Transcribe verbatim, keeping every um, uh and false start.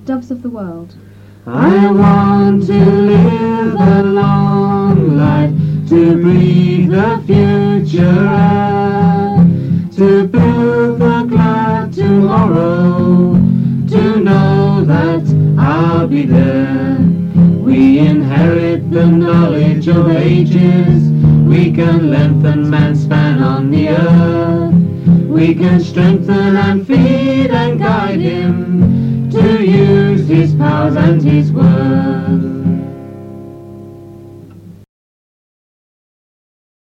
Doves of the World. I want to live a long life, to breathe the future air, to build the glad tomorrow, to know that I'll be there. We inherit the knowledge of ages, we can lengthen man's span on the earth, we can strengthen and feed and guide him to use his powers and his worth.